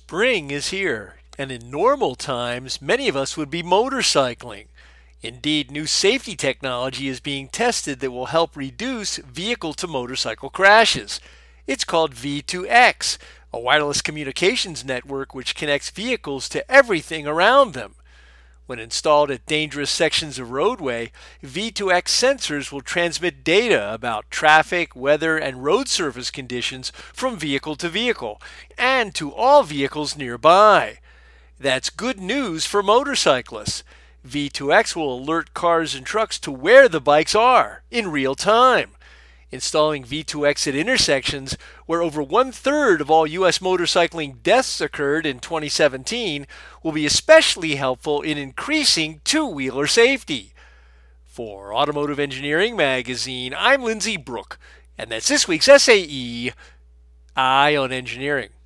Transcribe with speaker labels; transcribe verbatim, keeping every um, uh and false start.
Speaker 1: Spring is here, and in normal times, many of us would be motorcycling. Indeed, new safety technology is being tested that will help reduce vehicle to motorcycle crashes. It's called V two X, a wireless communications network which connects vehicles to everything around them. When installed at dangerous sections of roadway, V two X sensors will transmit data about traffic, weather, and road surface conditions from vehicle to vehicle and to all vehicles nearby. That's good news for motorcyclists. V two X will alert cars and trucks to where the bikes are in real time. Installing V two X at intersections where over one-third of all U S motorcycling deaths occurred in twenty seventeen will be especially helpful in increasing two-wheeler safety. For Automotive Engineering Magazine, I'm Lindsay Brooke, and that's this week's S A E, Eye on Engineering.